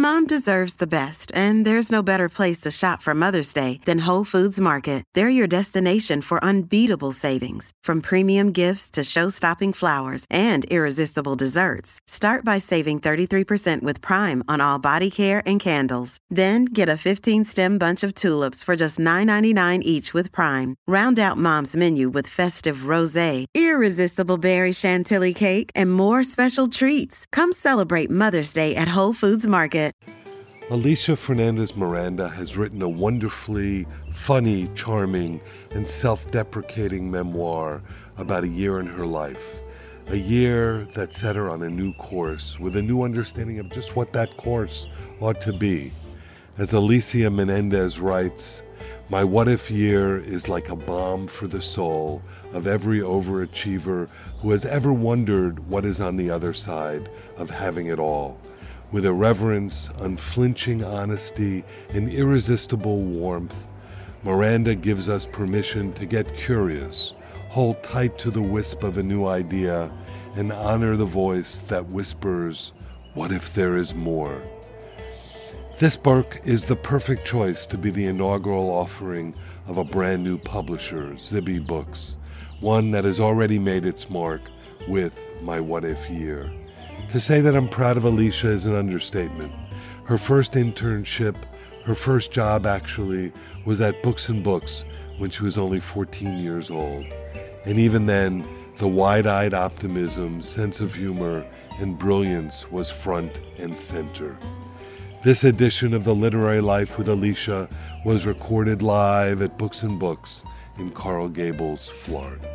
Mom deserves the best, and there's no better place to shop for Mother's Day than Whole Foods Market. They're your destination for unbeatable savings, from premium gifts to show-stopping flowers and irresistible desserts. Start by saving 33% with Prime on all body care and candles. Then get a 15-stem bunch of tulips for just $9.99 each with Prime. Round out Mom's menu with festive rosé, irresistible berry chantilly cake, and more special treats. Come celebrate Mother's Day at Whole Foods Market. Alicia Fernandez Miranda has written a wonderfully funny, charming, and self-deprecating memoir about a year in her life. A year that set her on a new course with a new understanding of just what that course ought to be. As Alicia Menendez writes, "My what-if year is like a balm for the soul of every overachiever who has ever wondered what is on the other side of having it all. With irreverence, unflinching honesty, and irresistible warmth, Miranda gives us permission to get curious, hold tight to the wisp of a new idea, and honor the voice that whispers, 'What if there is more?'" This book is the perfect choice to be the inaugural offering of a brand new publisher, Zibby Books, one that has already made its mark with My What If Year. To say that I'm proud of Alicia is an understatement. Her first internship, her first job actually, was at Books and Books when she was only 14 years old. And even then, the wide-eyed optimism, sense of humor, and brilliance was front and center. This edition of The Literary Life with Alicia was recorded live at Books and Books in Coral Gables, Florida.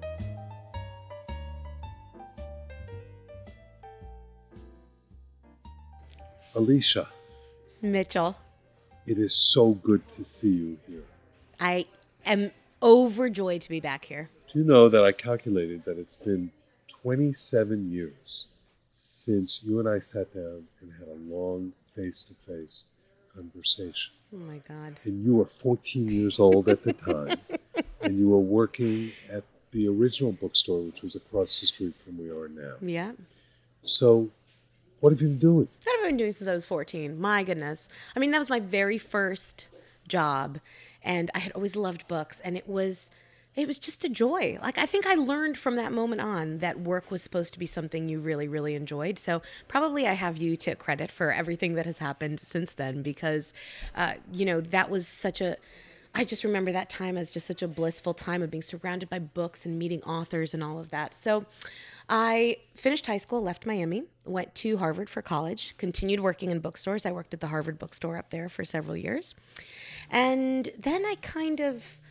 Alicia. Mitchell. It is so good to see you here. I am overjoyed to be back here. Do you know that I calculated that it's been 27 years since you and I sat down and had a long face-to-face conversation? Oh my God. And you were 14 years old at the time, and you were working at the original bookstore, which was across the street from where we are now. Yeah. So, what have you been doing? What have I been doing since I was 14? My goodness. I mean, that was my very first job, and I had always loved books, and it was just a joy. Like, I think I learned from that moment on that work was supposed to be something you really, really enjoyed. So probably I have you to credit for everything that has happened since then, because, that was I just remember that time as just such a blissful time of being surrounded by books and meeting authors and all of that. So I finished high school, left Miami, went to Harvard for college, continued working in bookstores. I worked at the Harvard bookstore up there for several years. And then I kind of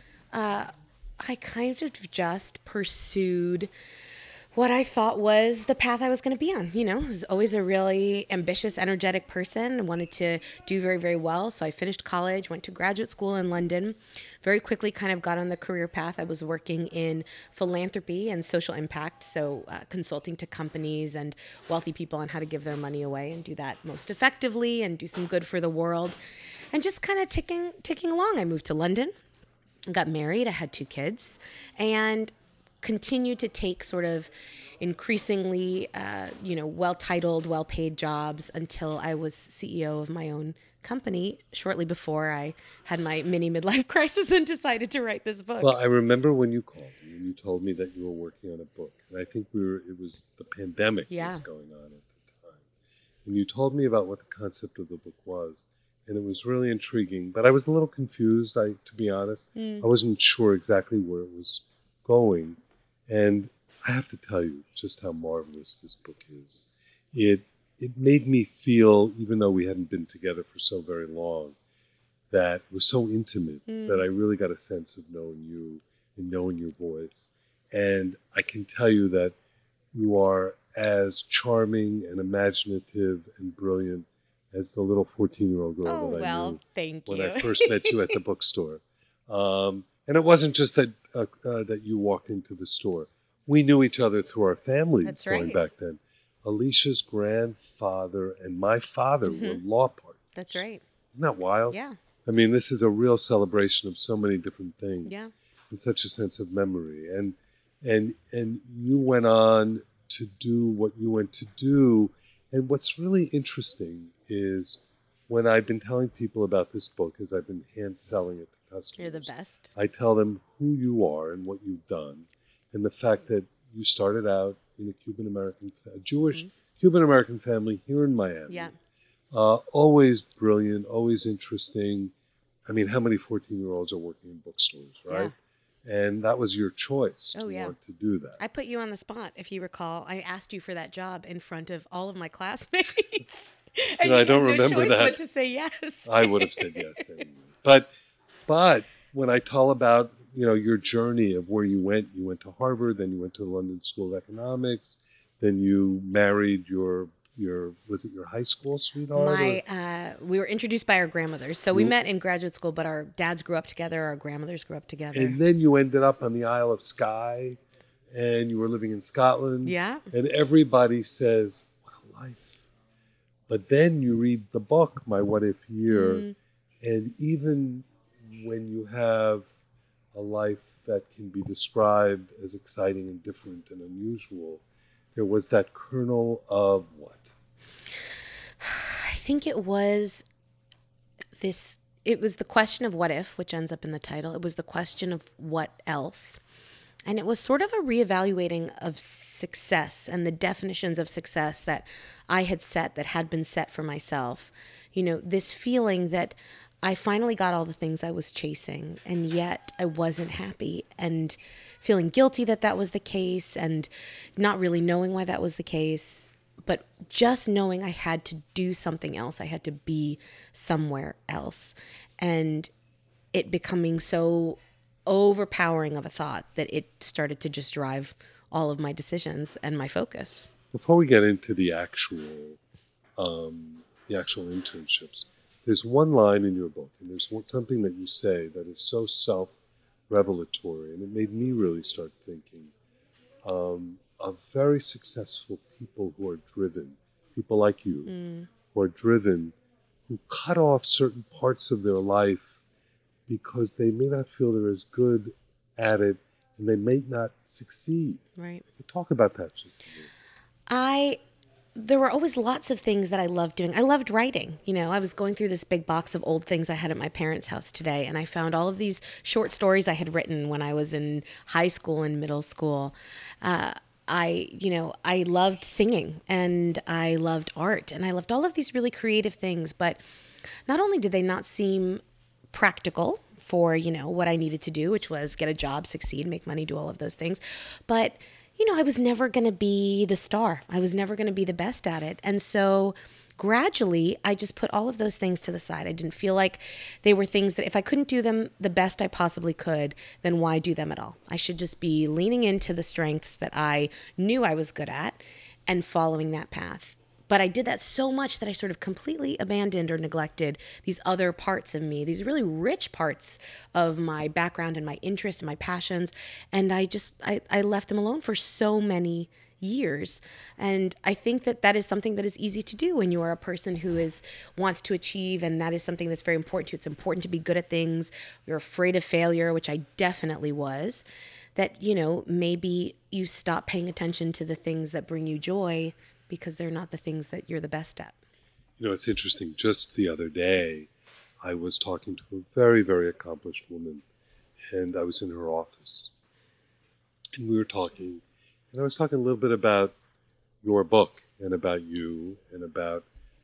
just pursued what I thought was the path I was going to be on. I was always a really ambitious, energetic person, wanted to do very, very well. So I finished college, went to graduate school in London, very quickly kind of got on the career path. I was working in philanthropy and social impact, so consulting to companies and wealthy people on how to give their money away and do that most effectively and do some good for the world. And just kind of ticking along. I moved to London, got married, I had 2 kids, and continued to take sort of increasingly, well-titled, well-paid jobs until I was CEO of my own company shortly before I had my mini midlife crisis and decided to write this book. Well, I remember when you called me and you told me that you were working on a book. And I think it was the pandemic that was going on at the time. And you told me about what the concept of the book was. And it was really intriguing. But I was a little confused, to be honest. I wasn't sure exactly where it was going. And I have to tell you just how marvelous this book is. It made me feel, even though we hadn't been together for so very long, that it was so intimate that I really got a sense of knowing you and knowing your voice. And I can tell you that you are as charming and imaginative and brilliant as the little 14-year-old girl that I knew thank when you. I first met you at the bookstore. And it wasn't just that you walked into the store. We knew each other through our families going back then. Alicia's grandfather and my father were law partners. That's right. Isn't that wild? Yeah. I mean, this is a real celebration of so many different things. Yeah. And such a sense of memory. And you went on to do what you went to do. And what's really interesting is when I've been telling people about this book, as I've been hand selling it to customers, You're the best. I tell them who you are and what you've done, and the fact that you started out in a Jewish Cuban American family here in Miami. Yeah. Always brilliant, always interesting. I mean, how many 14-year-olds are working in bookstores, right? Yeah. And that was your choice to want to do that. I put you on the spot, if you recall. I asked you for that job in front of all of my classmates. And I don't remember that. But to say yes. I would have said yes anyway. But when I tell about your journey of where you went to Harvard, then you went to the London School of Economics, then you married your was it your high school sweetheart? We were introduced by our grandmothers. So we met in graduate school, but our dads grew up together, our grandmothers grew up together. And then you ended up on the Isle of Skye, and you were living in Scotland. Yeah. And everybody says, what a life. But then you read the book, My What If Year, and even when you have a life that can be described as exciting and different and unusual, there was that kernel of what? I think it was the question of what if, which ends up in the title. It was the question of what else. And it was sort of a reevaluating of success and the definitions of success that I had been set for myself. This feeling that I finally got all the things I was chasing, and yet I wasn't happy, and feeling guilty that was the case, and not really knowing why that was the case, but just knowing I had to do something else. I had to be somewhere else. And it becoming so overpowering of a thought that it started to just drive all of my decisions and my focus. Before we get into the actual internships, there's one line in your book, and there's something that you say that is so self-revelatory, and it made me really start thinking of very successful people who are driven, people like you, who are driven, who cut off certain parts of their life because they may not feel they're as good at it, and they may not succeed. Right. Talk about that just a minute. There were always lots of things that I loved doing. I loved writing. I was going through this big box of old things I had at my parents' house today, and I found all of these short stories I had written when I was in high school and middle school. I loved singing, and I loved art, and I loved all of these really creative things. But not only did they not seem practical for, what I needed to do, which was get a job, succeed, make money, do all of those things, but I was never going to be the star. I was never going to be the best at it. And so gradually, I just put all of those things to the side. I didn't feel like they were things that if I couldn't do them the best I possibly could, then why do them at all? I should just be leaning into the strengths that I knew I was good at and following that path. But I did that so much that I sort of completely abandoned or neglected these other parts of me, these really rich parts of my background and my interest and my passions. And I left them alone for so many years. And I think that is something that is easy to do when you are a person who wants to achieve. And that is something that's very important to you. It's important to be good at things. You're afraid of failure, which I definitely was. That, maybe you stop paying attention to the things that bring you joy because they're not the things that you're the best at. It's interesting. Just the other day, I was talking to a very, very accomplished woman, and I was in her office. And we were talking, and I was talking a little bit about your book and about you and about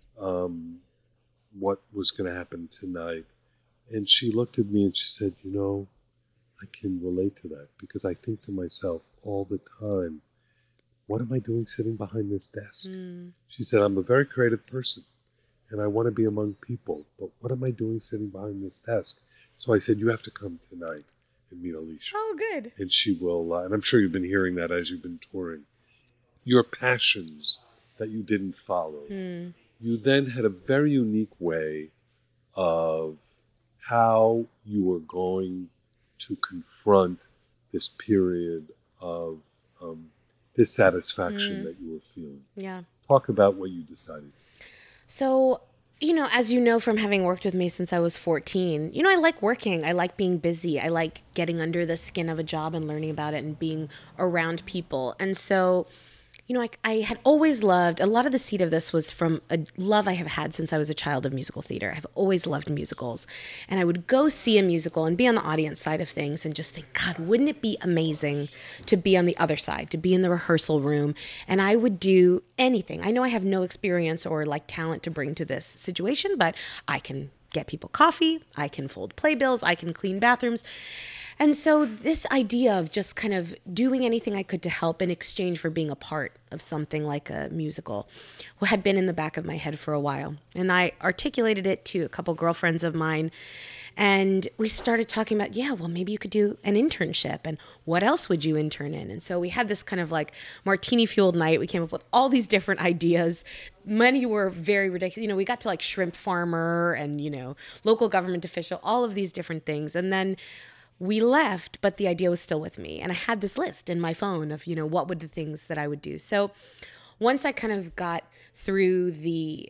what was going to happen tonight. And she looked at me and she said, I can relate to that because I think to myself all the time, what am I doing sitting behind this desk? She said, I'm a very creative person and I want to be among people, but what am I doing sitting behind this desk? So I said, you have to come tonight and meet Alicia. Oh, good. And she will, and I'm sure you've been hearing that as you've been touring. Your passions that you didn't follow. You then had a very unique way of how you were going to confront this period of dissatisfaction that you were feeling. Yeah. Talk about what you decided. So, as you know from having worked with me since I was 14, I like working. I like being busy. I like getting under the skin of a job and learning about it and being around people. And so, I had always loved, a lot of the seed of this was from a love I have had since I was a child of musical theater. I've always loved musicals. And I would go see a musical and be on the audience side of things and just think, God, wouldn't it be amazing to be on the other side, to be in the rehearsal room? And I would do anything. I know I have no experience or like talent to bring to this situation, but I can get people coffee, I can fold playbills, I can clean bathrooms. And so this idea of just kind of doing anything I could to help in exchange for being a part of something like a musical had been in the back of my head for a while. And I articulated it to a couple girlfriends of mine. And we started talking about, well, maybe you could do an internship. And what else would you intern in? And so we had this kind of like martini-fueled night. We came up with all these different ideas. Many were very ridiculous. We got to like shrimp farmer and, local government official, all of these different things. And then we left, but the idea was still with me. And I had this list in my phone of, what would the things that I would do. So once I kind of got through the,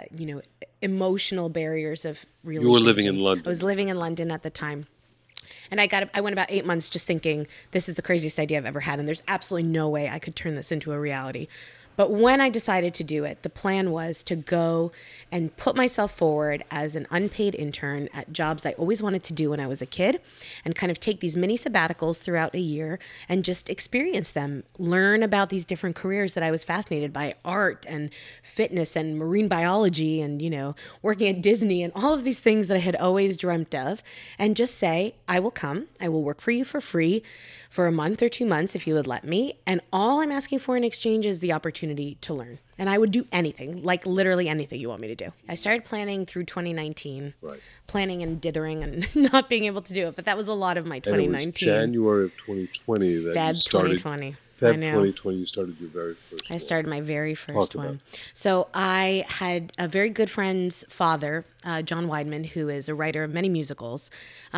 emotional barriers of really... You were living in London. I was living in London at the time. And I went about 8 months just thinking, this is the craziest idea I've ever had. And there's absolutely no way I could turn this into a reality. But when I decided to do it, the plan was to go and put myself forward as an unpaid intern at jobs I always wanted to do when I was a kid, and kind of take these mini sabbaticals throughout a year and just experience them, learn about these different careers that I was fascinated by, art and fitness and marine biology and, working at Disney and all of these things that I had always dreamt of, and just say, I will come, I will work for you for free for a month or 2 months if you would let me. And all I'm asking for in exchange is the opportunity to learn. And I would do anything, like literally anything you want me to do. I started planning through 2019, planning and dithering and not being able to do it. But that was a lot of my 2019. And it was January of 2020 that Feb you started. 2020. Feb 2020, you started your very first one. I started my very first one. So I had a very good friend's father, John Weidman, who is a writer of many musicals.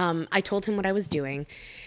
I told him what I was doing.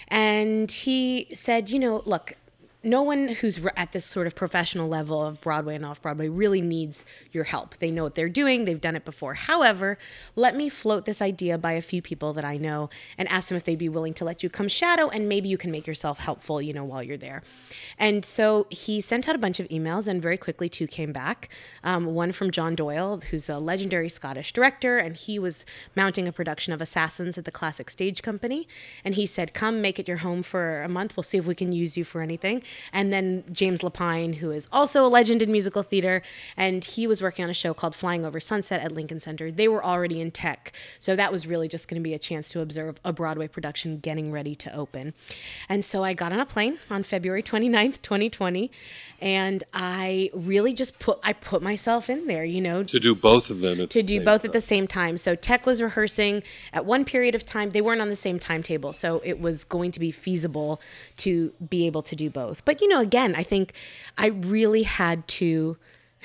And he said, look, no one who's at this sort of professional level of Broadway and off-Broadway really needs your help. They know what they're doing. They've done it before. However, let me float this idea by a few people that I know and ask them if they'd be willing to let you come shadow, and maybe you can make yourself helpful, while you're there. And so he sent out a bunch of emails, and very quickly 2 came back. One from John Doyle, who's a legendary Scottish director, and he was mounting a production of Assassins at the Classic Stage Company. And he said, come make it your home for a month. We'll see if we can use you for anything. And then James Lapine, who is also a legend in musical theater, and he was working on a show called Flying Over Sunset at Lincoln Center. They were already in tech, so that was really just going to be a chance to observe a Broadway production getting ready to open. And so I got on a plane on February 29th, 2020, and I really just put myself in there, To do both of them at the same time. So tech was rehearsing at one period of time. They weren't on the same timetable, so it was going to be feasible to be able to do both. But, again, I think I really had to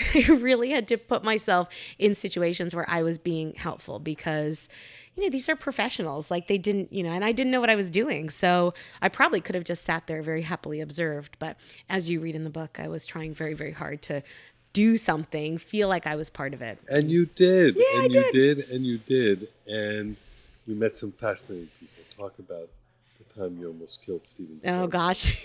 put myself in situations where I was being helpful because, these are professionals. Like they didn't, and I didn't know what I was doing. So I probably could have just sat there very happily observed. But as you read in the book, I was trying very, very hard to do something, feel like I was part of it. And you did. Yeah, and you did. And you did. And you met some fascinating people. Talk about the time you almost killed Stephen Sondheim. Oh, gosh.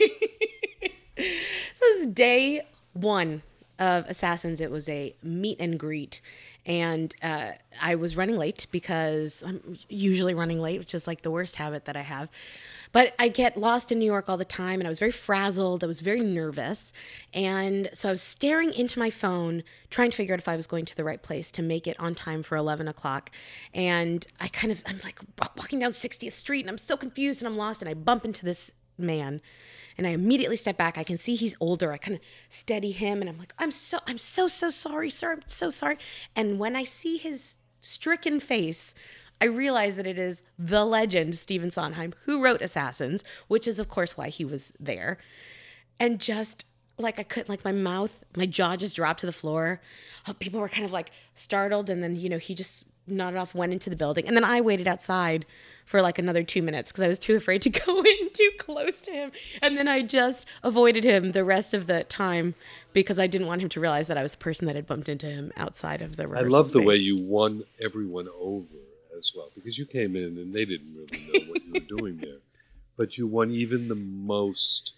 So this is day 1 of Assassins. It was a meet and greet. And I was running late because I'm usually running late, which is like the worst habit that I have. But I get lost in New York all the time, and I was very frazzled. I was very nervous. And so I was staring into my phone, trying to figure out if I was going to the right place to make it on time for 11 o'clock. And I'm like walking down 60th Street, and I'm so confused, and I'm lost, and I bump into this man. And I immediately step back. I can see he's older. I kind of steady him, and I'm like, I'm so sorry, sir. I'm so sorry. And when I see his stricken face, I realize that it is the legend Stephen Sondheim, who wrote Assassins, which is, of course, why he was there. And just like my jaw just dropped to the floor. People were kind of like startled, and then he just nodded off, went into the building, and then I waited outside for like another 2 minutes because I was too afraid to go in too close to him. And then I just avoided him the rest of the time because I didn't want him to realize that I was the person that had bumped into him outside of the rehearsal I love space. the way you won everyone over as well, because you came in and they didn't really know what you were doing there. But you won even the most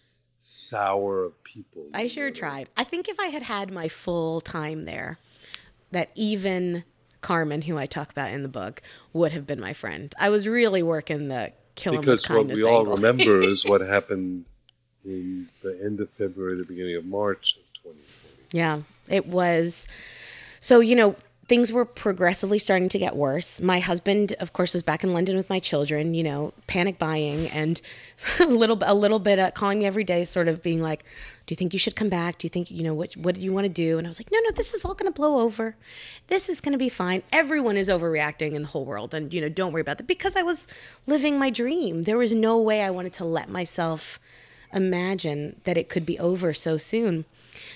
sour of people. I sure tried. I think if I had had my full time there, that even Carmen, who I talk about in the book, would have been my friend. I was really working the kill him with kindness angle. Because what we all remember is what happened in the end of February, the beginning of March of 2020. Yeah, it was. So, you know, things were progressively starting to get worse. My husband, of course, was back in London with my children, you know, panic buying and a little bit calling me every day, sort of being like, do you think you should come back? Do you think, you know, what do you want to do? And I was like, no, this is all going to blow over. This is going to be fine. Everyone is overreacting in the whole world. And, you know, don't worry about that, because I was living my dream. There was no way I wanted to let myself imagine that it could be over so soon.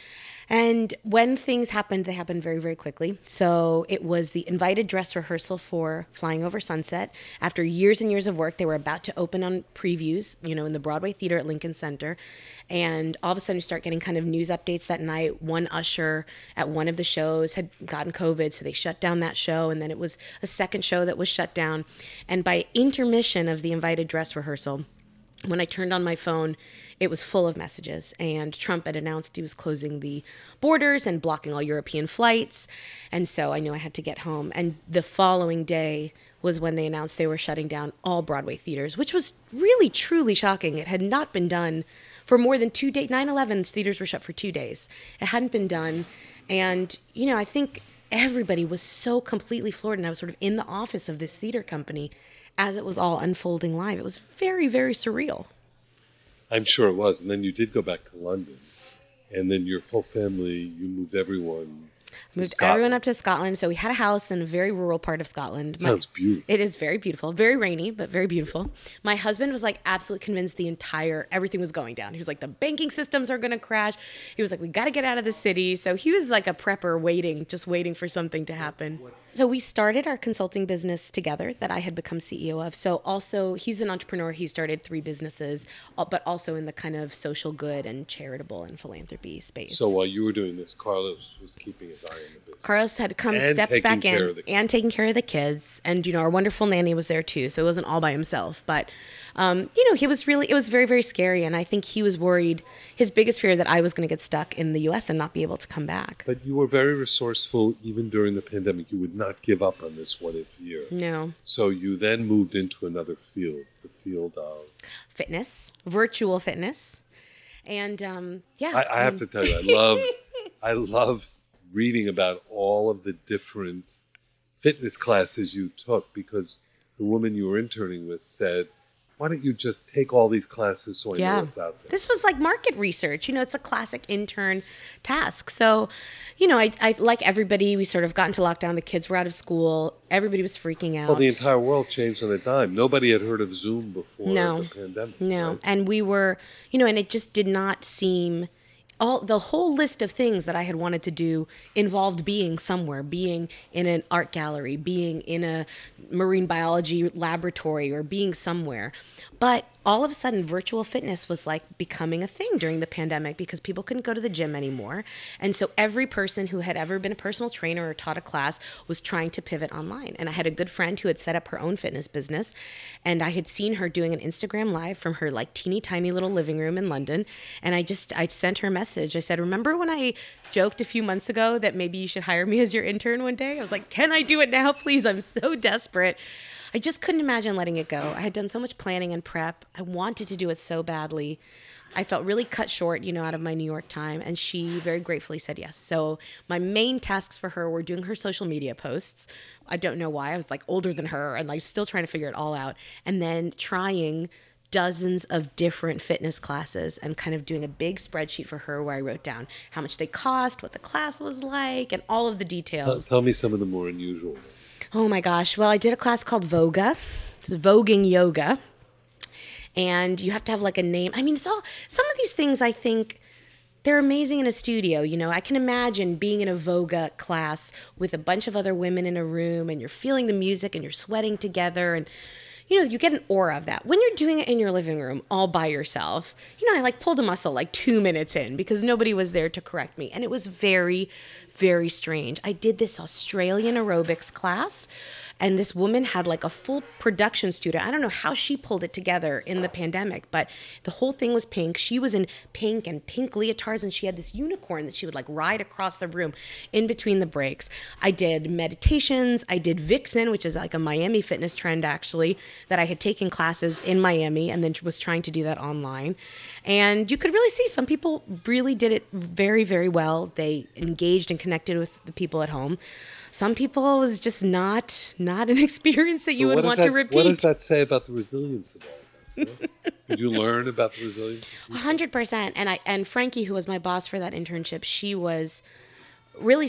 And when things happened, they happened very, very quickly. So it was the invited dress rehearsal for Flying Over Sunset. After years and years of work, they were about to open on previews, you know, in the Broadway Theater at Lincoln Center. And all of a sudden, you start getting kind of news updates that night. One usher at one of the shows had gotten COVID, so they shut down that show. And then it was a second show that was shut down. And by intermission of the invited dress rehearsal, when I turned on my phone, it was full of messages, and Trump had announced he was closing the borders and blocking all European flights. And so I knew I had to get home. And the following day was when they announced they were shutting down all Broadway theaters, which was really, truly shocking. It had not been done for more than 2 days. 9/11 theaters were shut for 2 days. It hadn't been done. And, you know, I think everybody was so completely floored. And I was sort of in the office of this theater company as it was all unfolding live. It was very, very surreal. I'm sure it was. And then you did go back to London. And then your whole family, you moved everyone Moved everyone up to Scotland. So we had a house in a very rural part of Scotland. It sounds beautiful. It is very beautiful. Very rainy, but very beautiful. My husband was like absolutely convinced everything was going down. He was like, the banking systems are going to crash. He was like, we got to get out of the city. So he was like a prepper just waiting for something to happen. So we started our consulting business together that I had become CEO of. So also he's an entrepreneur. He started 3 businesses, but also in the kind of social good and charitable and philanthropy space. So while you were doing this, Carlos was keeping his eye on the business. Carlos had come step back in and taking care of the kids. And, you know, our wonderful nanny was there too. So it wasn't all by himself. But, you know, it was very, very scary. And I think he was worried, his biggest fear, that I was going to get stuck in the U.S. and not be able to come back. But you were very resourceful even during the pandemic. You would not give up on this what if year. No. So you then moved into another field, the field of fitness, virtual fitness. And I have to tell you, I love reading about all of the different fitness classes you took, because the woman you were interning with said, why don't you just take all these classes so I know what's out there? This was like market research. You know, it's a classic intern task. So, you know, I like everybody, we sort of got into lockdown. The kids were out of school. Everybody was freaking out. Well, the entire world changed on a dime. Nobody had heard of Zoom before the pandemic. No. Right? And we were, you know, and it just did not seem... the whole list of things that I had wanted to do involved being somewhere, being in an art gallery, being in a marine biology laboratory, or being somewhere. But all of a sudden, virtual fitness was like becoming a thing during the pandemic because people couldn't go to the gym anymore. And so every person who had ever been a personal trainer or taught a class was trying to pivot online. And I had a good friend who had set up her own fitness business, and I had seen her doing an Instagram live from her like teeny tiny little living room in London. And I sent her a message. I said, remember when I joked a few months ago that maybe you should hire me as your intern one day? I was like, can I do it now, please? I'm so desperate. I just couldn't imagine letting it go. I had done so much planning and prep. I wanted to do it so badly. I felt really cut short, you know, out of my New York time, and she very gratefully said yes. So my main tasks for her were doing her social media posts. I don't know why. I was like older than her and like still trying to figure it all out. And then trying dozens of different fitness classes and kind of doing a big spreadsheet for her where I wrote down how much they cost, what the class was like, and all of the details. Tell me some of the more unusual ones. Oh my gosh. Well, I did a class called Voga. It's voguing yoga. And you have to have like a name. I mean, it's all, some of these things I think they're amazing in a studio. You know, I can imagine being in a Voga class with a bunch of other women in a room, and you're feeling the music and you're sweating together, and you know, you get an aura of that. When you're doing it in your living room all by yourself, you know, I like pulled a muscle like 2 minutes in because nobody was there to correct me. And it was very, very strange. I did this Australian aerobics class, and this woman had like a full production studio. I don't know how she pulled it together in the pandemic, but the whole thing was pink. She was in pink and pink leotards, and she had this unicorn that she would like ride across the room in between the breaks. I did meditations. I did Vixen, which is like a Miami fitness trend actually, that I had taken classes in Miami and then was trying to do that online. And you could really see some people really did it very, very well. They engaged and connected with the people at home. Some people, it was just not an experience that you would want to repeat. What does that say about the resilience of all of us? Did you learn about the resilience of people? 100%. And Frankie, who was my boss for that internship, she was really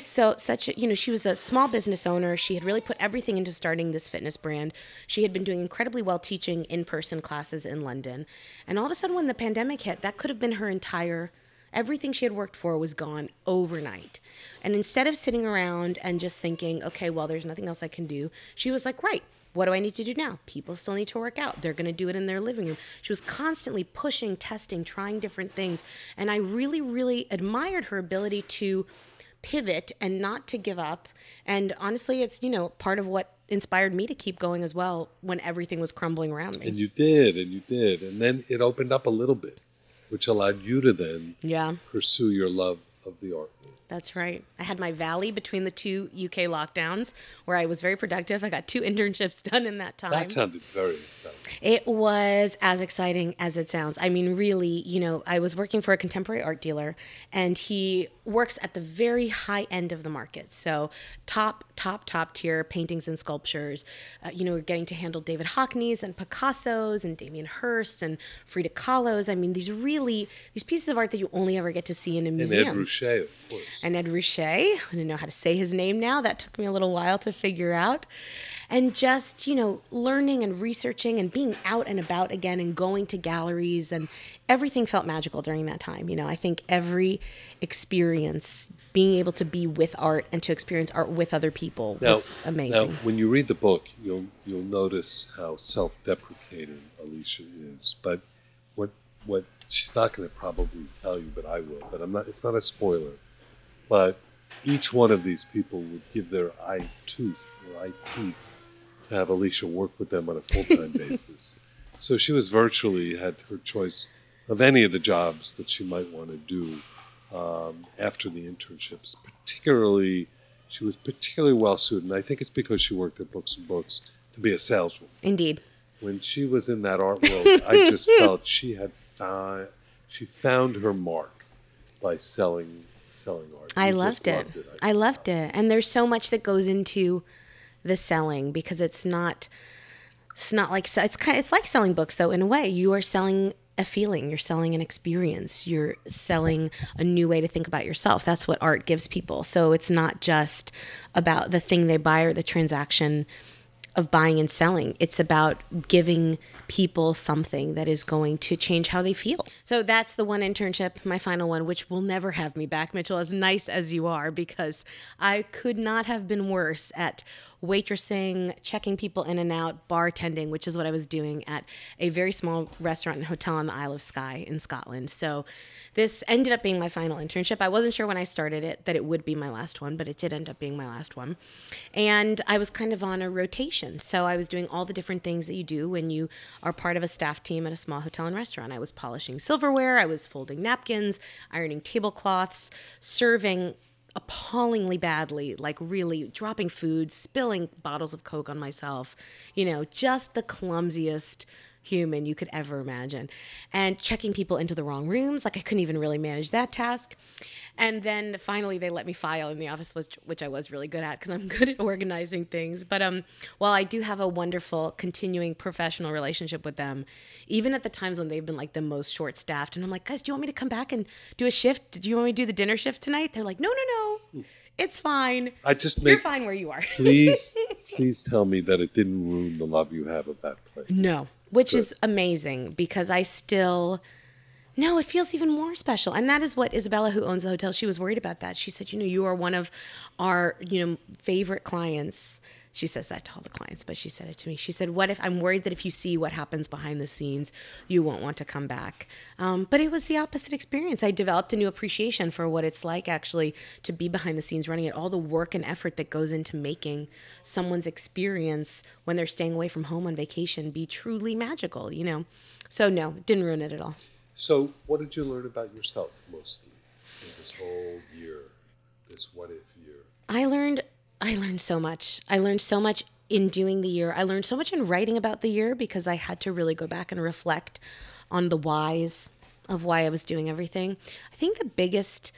she was a small business owner. She had really put everything into starting this fitness brand. She had been doing incredibly well teaching in-person classes in London. And all of a sudden when the pandemic hit, that could have been her everything she had worked for was gone overnight. And instead of sitting around and just thinking, okay, well, there's nothing else I can do, she was like, right, what do I need to do now? People still need to work out. They're going to do it in their living room. She was constantly pushing, testing, trying different things. And I really, really admired her ability to pivot and not to give up. And honestly, it's, part of what inspired me to keep going as well when everything was crumbling around me. And you did. And then it opened up a little bit, which allowed you to then pursue your love of the art world. That's right. I had my valley between the two UK lockdowns where I was very productive. I got 2 internships done in that time. That sounded very exciting. It was as exciting as it sounds. I mean, really, I was working for a contemporary art dealer, and he works at the very high end of the market. So top tier paintings and sculptures. We're getting to handle David Hockney's and Picasso's and Damien Hirst's and Frida Kahlo's. I mean, these pieces of art that you only ever get to see in a museum. And Ed Ruscha, of course. And Ed Ruscha, I don't know how to say his name now. That took me a little while to figure out. And just, learning and researching and being out and about again and going to galleries, and everything felt magical during that time. I think every experience, being able to be with art and to experience art with other people was amazing. Now, when you read the book, you'll notice how self-deprecating Alicia is. But what she's not going to probably tell you, but I will. But it's not a spoiler. But each one of these people would give their eye tooth or eye teeth to have Alicia work with them on a full-time basis. So she was virtually had her choice of any of the jobs that she might want to do after the internships. She was particularly well-suited, and I think it's because she worked at Books and Books, to be a saleswoman. Indeed. When she was in that art world, I just felt she found her mark by selling art. I loved it. I loved it. And there's so much that goes into the selling, because it's like selling books though, in a way. You are selling a feeling, you're selling an experience, you're selling a new way to think about yourself. That's what art gives people. So it's not just about the thing they buy or the transaction of buying and selling. It's about giving people something that is going to change how they feel. So that's the one internship, my final one, which will never have me back, Mitchell, as nice as you are, because I could not have been worse at waitressing, checking people in and out, bartending, which is what I was doing at a very small restaurant and hotel on the Isle of Skye in Scotland. So this ended up being my final internship. I wasn't sure when I started it that it would be my last one, but it did end up being my last one. And I was kind of on a rotation. So I was doing all the different things that you do when you are part of a staff team at a small hotel and restaurant. I was polishing silverware, I was folding napkins, ironing tablecloths, serving appallingly badly, like really dropping food, spilling bottles of Coke on myself, just the clumsiest human you could ever imagine, and checking people into the wrong rooms. Like I couldn't even really manage that task. And then finally they let me file in the office, which I was really good at because I'm good at organizing things. But while I do have a wonderful continuing professional relationship with them, even at the times when they've been like the most short-staffed, and I'm like, guys, do you want me to come back and do a shift? Do you want me to do the dinner shift tonight? They're like, no. It's fine. You're fine where you are. Please tell me that it didn't ruin the love you have of that place. No, which is amazing, because it feels even more special. And that is what Isabella, who owns the hotel, she was worried about that. She said, you are one of our, favorite clients. She says that to all the clients, but she said it to me. She said, what if I'm worried that if you see what happens behind the scenes, you won't want to come back. But it was the opposite experience. I developed a new appreciation for what it's like actually to be behind the scenes running it, all the work and effort that goes into making someone's experience when they're staying away from home on vacation be truly magical, you know? So no, it didn't ruin it at all. So what did you learn about yourself mostly in this whole year, this what if year? I learned so much. I learned so much in doing the year. I learned so much in writing about the year because I had to really go back and reflect on the whys of why I was doing everything. I think the biggest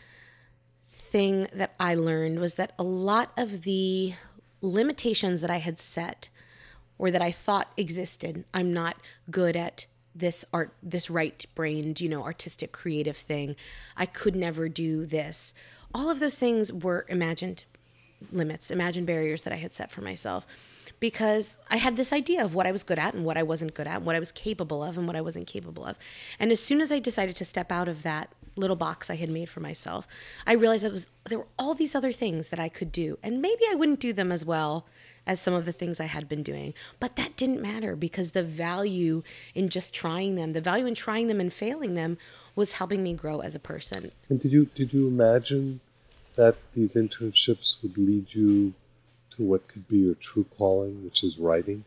thing that I learned was that a lot of the limitations that I had set or that I thought existed, I'm not good at this art, this right-brained, artistic, creative thing. I could never do this. All of those things were imagined limits, imagined barriers that I had set for myself because I had this idea of what I was good at and what I wasn't good at, what I was capable of and what I wasn't capable of. And as soon as I decided to step out of that little box I had made for myself, I realized there were all these other things that I could do. And maybe I wouldn't do them as well as some of the things I had been doing. But that didn't matter because the value in just trying them, the value in trying them and failing them was helping me grow as a person. And did you imagine that these internships would lead you to what could be your true calling, which is writing?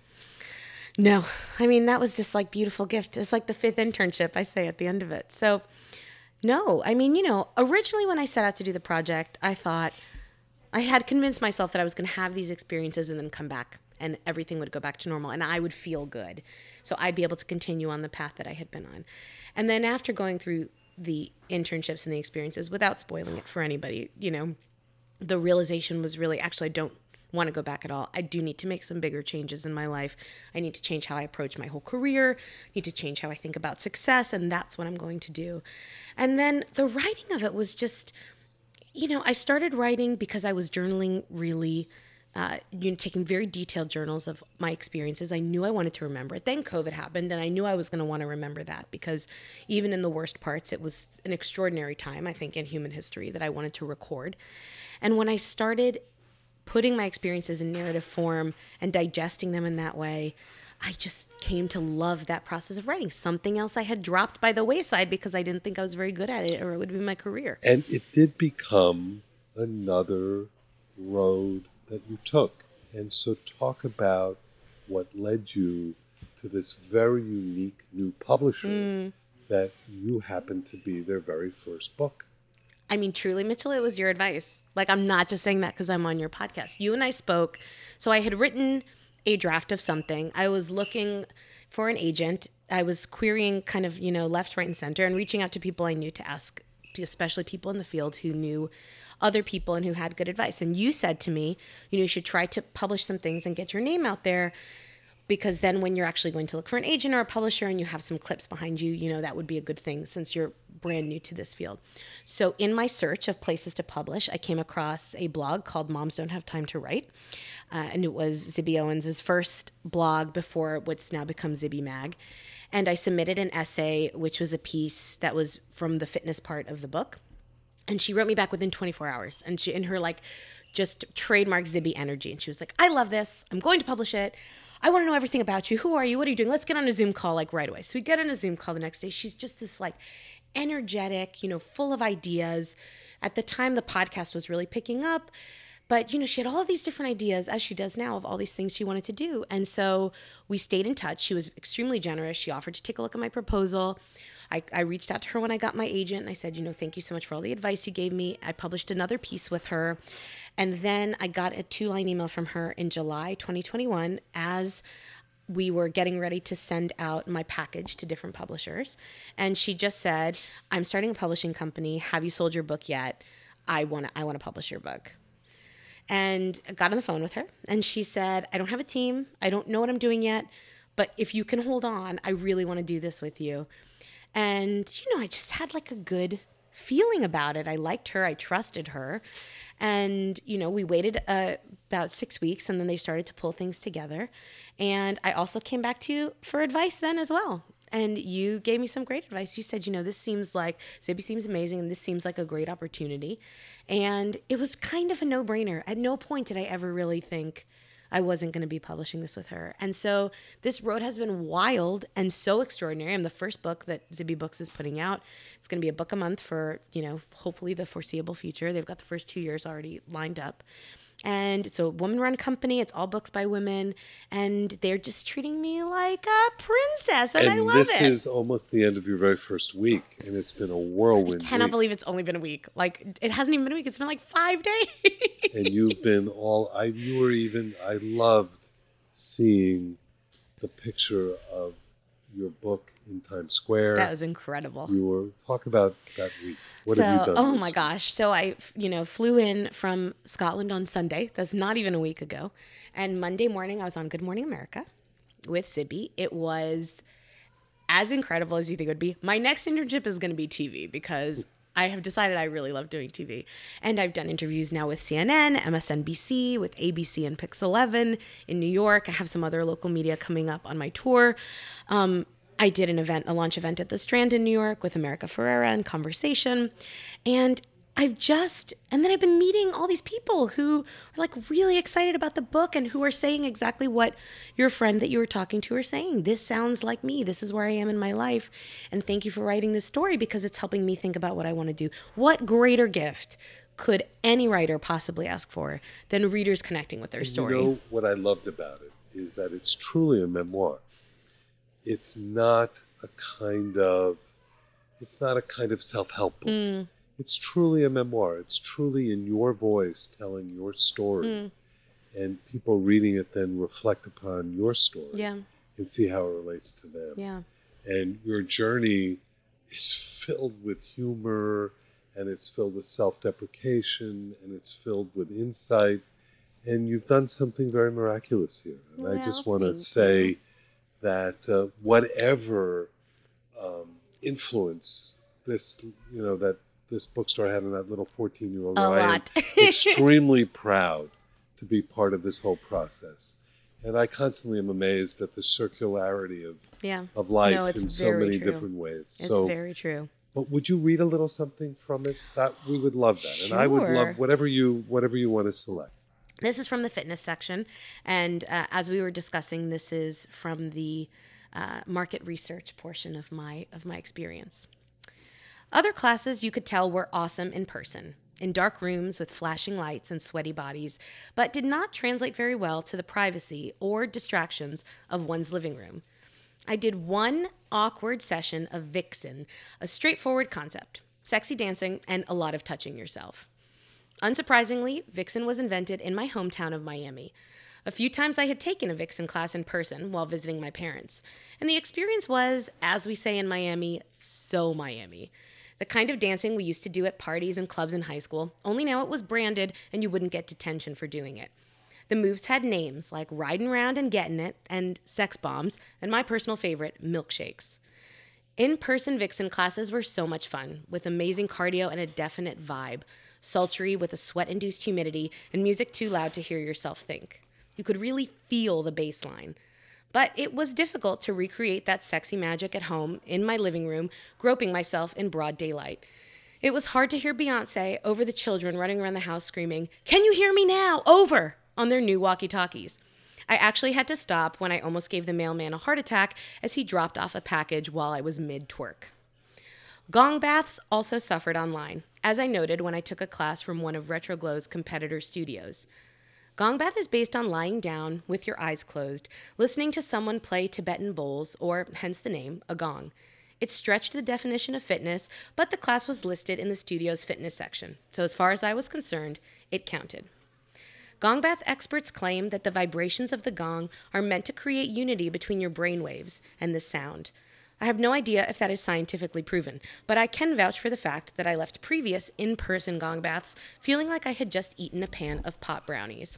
No. I mean, that was this beautiful gift. It's like the 5th internship, I say at the end of it. So no, I mean, originally when I set out to do the project, I thought I had convinced myself that I was going to have these experiences and then come back and everything would go back to normal and I would feel good. So I'd be able to continue on the path that I had been on. And then after going through the internships and the experiences, without spoiling it for anybody, the realization was really, actually, I don't want to go back at all. I do need to make some bigger changes in my life. I need to change how I approach my whole career. I need to change how I think about success, and that's what I'm going to do. And then the writing of it was just, I started writing because I was journaling really, taking very detailed journals of my experiences. I knew I wanted to remember it. Then COVID happened, and I knew I was going to want to remember that because even in the worst parts, it was an extraordinary time, I think, in human history that I wanted to record. And when I started putting my experiences in narrative form and digesting them in that way, I just came to love that process of writing. Something else I had dropped by the wayside because I didn't think I was very good at it or it would be my career. And it did become another road that you took. And so talk about what led you to this very unique new publisher that you happened to be their very first book. I mean, truly, Mitchell, it was your advice. I'm not just saying that because I'm on your podcast. You and I spoke. So I had written a draft of something. I was looking for an agent. I was querying kind of, left, right, and center and reaching out to people I knew to ask, especially people in the field who knew other people and who had good advice. And you said to me, you should try to publish some things and get your name out there because then when you're actually going to look for an agent or a publisher and you have some clips behind you, that would be a good thing since you're brand new to this field. So in my search of places to publish, I came across a blog called Moms Don't Have Time to Write. And it was Zibby Owens' first blog before what's now become Zibby Mag. And I submitted an essay, which was a piece that was from the fitness part of the book. And she wrote me back within 24 hours. And she, in her just trademark Zibby energy. And she was like, I love this. I'm going to publish it. I want to know everything about you. Who are you? What are you doing? Let's get on a Zoom call right away. So we get on a Zoom call the next day. She's just this energetic, full of ideas. At the time, the podcast was really picking up. But, she had all of these different ideas, as she does now, of all these things she wanted to do. And so we stayed in touch. She was extremely generous. She offered to take a look at my proposal. I reached out to her when I got my agent. And I said, thank you so much for all the advice you gave me. I published another piece with her. And then I got a 2-line email from her in July 2021 as we were getting ready to send out my package to different publishers. And she just said, I'm starting a publishing company. Have you sold your book yet? I want to publish your book. And I got on the phone with her and she said, I don't have a team. I don't know what I'm doing yet, but if you can hold on, I really want to do this with you. And, I just had a good feeling about it. I liked her. I trusted her. And, we waited about 6 weeks and then they started to pull things together. And I also came back to you for advice then as well. And you gave me some great advice. You said, this seems like, Zibby seems amazing and this seems like a great opportunity. And it was kind of a no-brainer. At no point did I ever really think I wasn't going to be publishing this with her. And so this road has been wild and so extraordinary. I'm the first book that Zibby Books is putting out. It's going to be a book a month for, hopefully the foreseeable future. They've got the first 2 years already lined up. And it's a woman-run company. It's all books by women. And they're just treating me like a princess. And I love it. And this is almost the end of your very first week. And it's been a whirlwind I cannot week. believe it's only been a week. Like, it hasn't even been a week. It's been like 5 days. And you've been I loved seeing the picture of your book in Times Square. That was incredible. Talk about that week. What have you done? Oh my gosh. So I, flew in from Scotland on Sunday. That's not even a week ago. And Monday morning, I was on Good Morning America with Zibby. It was as incredible as you think it would be. My next internship is going to be TV because I have decided I really love doing TV. And I've done interviews now with CNN, MSNBC, with ABC and Pix 11 in New York. I have some other local media coming up on my tour. I did a launch event at the Strand in New York with America Ferrera and Conversation. And then I've been meeting all these people who are like really excited about the book and who are saying exactly what your friend that you were talking to are saying. This sounds like me. This is where I am in my life. And thank you for writing this story because it's helping me think about what I want to do. What greater gift could any writer possibly ask for than readers connecting with their story? You know what I loved about it is that it's truly a memoir. It's not a kind of self-help book. It's truly a memoir. It's truly in your voice telling your story. And people reading it then reflect upon your story and see how it relates to them. Yeah. And your journey is filled with humor, and it's filled with self-deprecation, and it's filled with insight. And you've done something very miraculous here. And I just want to say that whatever influence that this bookstore had on that little 14-year-old, I am extremely proud to be part of this whole process. And I constantly am amazed at the circularity of life in so many different ways. It's very true. But would you read a little something from it? That we would love that. Sure. And I would love whatever you want to select. This is from the fitness section, and as we were discussing, this is from the market research portion of my experience. Other classes you could tell were awesome in person, in dark rooms with flashing lights and sweaty bodies, but did not translate very well to the privacy or distractions of one's living room. I did one awkward session of Vixen, a straightforward concept, sexy dancing, and a lot of touching yourself. Unsurprisingly, Vixen was invented in my hometown of Miami. A few times I had taken a Vixen class in person while visiting my parents, and the experience was, as we say in Miami, so Miami. The kind of dancing we used to do at parties and clubs in high school, only now it was branded and you wouldn't get detention for doing it. The moves had names like Ridin' Round and Gettin' It and Sex Bombs, and my personal favorite, Milkshakes. In-person Vixen classes were so much fun, with amazing cardio and a definite vibe, sultry with a sweat-induced humidity and music too loud to hear yourself think. You could really feel the bass line. But it was difficult to recreate that sexy magic at home, in my living room, groping myself in broad daylight. It was hard to hear Beyoncé over the children running around the house screaming, "Can you hear me now? Over!" on their new walkie-talkies. I actually had to stop when I almost gave the mailman a heart attack as he dropped off a package while I was mid-twerk. Gong baths also suffered online, as I noted when I took a class from one of Retroglow's competitor studios. Gong bath is based on lying down with your eyes closed, listening to someone play Tibetan bowls, or hence the name, a gong. It stretched the definition of fitness, but the class was listed in the studio's fitness section, so as far as I was concerned, it counted. Gong bath experts claim that the vibrations of the gong are meant to create unity between your brainwaves and the sound. I have no idea if that is scientifically proven, but I can vouch for the fact that I left previous in-person gong baths feeling like I had just eaten a pan of pot brownies.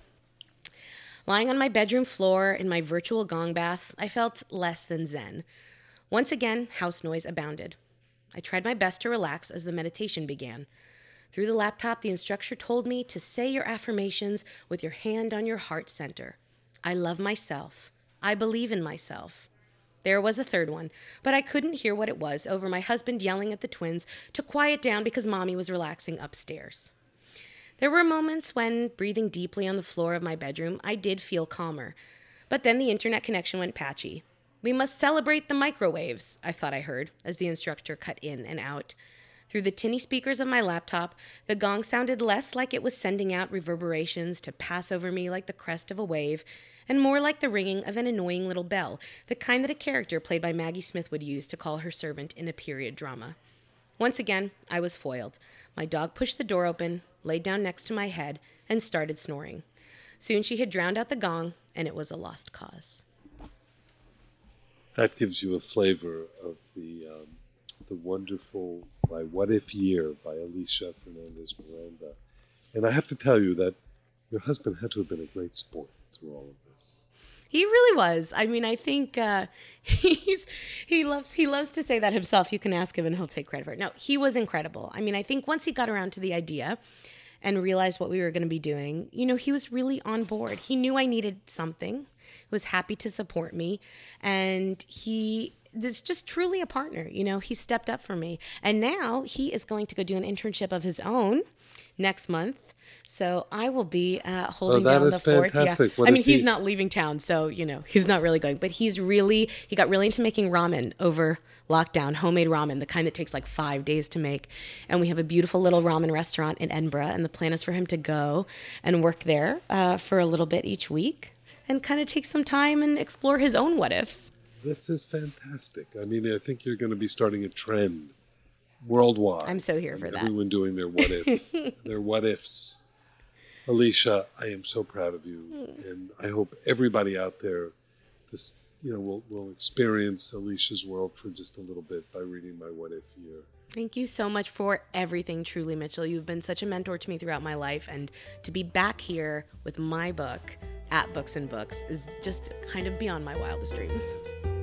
Lying on my bedroom floor in my virtual gong bath, I felt less than zen. Once again, house noise abounded. I tried my best to relax as the meditation began. Through the laptop, the instructor told me to say your affirmations with your hand on your heart center. I love myself. I believe in myself. There was a third one, but I couldn't hear what it was over my husband yelling at the twins to quiet down because Mommy was relaxing upstairs. There were moments when, breathing deeply on the floor of my bedroom, I did feel calmer. But then the internet connection went patchy. "We must celebrate the microwaves," I thought I heard, as the instructor cut in and out. Through the tinny speakers of my laptop, the gong sounded less like it was sending out reverberations to pass over me like the crest of a wave, and more like the ringing of an annoying little bell, the kind that a character played by Maggie Smith would use to call her servant in a period drama. Once again, I was foiled. My dog pushed the door open, laid down next to my head, and started snoring. Soon she had drowned out the gong, and it was a lost cause. That gives you a flavor of the wonderful My What If Year by Alicia Fernandez Miranda. And I have to tell you that your husband had to have been a great sport through all of this. He really was. I mean, I think he loves to say that himself. You can ask him and he'll take credit for it. No, he was incredible. I mean, I think once he got around to the idea and realized what we were going to be doing, he was really on board. He knew I needed something, was happy to support me, and he is just truly a partner. He stepped up for me. And now he is going to go do an internship of his own next month. So I will be holding down the fort. Fantastic. Yeah. I mean, he's not leaving town, so, he's not really going. But he got really into making ramen over lockdown, homemade ramen, the kind that takes like 5 days to make. And we have a beautiful little ramen restaurant in Edinburgh, and the plan is for him to go and work there for a little bit each week and kind of take some time and explore his own what-ifs. This is fantastic. I mean, I think you're going to be starting a trend worldwide. I'm so here for that. Everyone doing their their what ifs. Alicia, I am so proud of you, and I hope everybody out there, will experience Alicia's world for just a little bit by reading My What If Year. Thank you so much for everything, truly, Mitchell. You've been such a mentor to me throughout my life, and to be back here with my book at Books and Books is just kind of beyond my wildest dreams.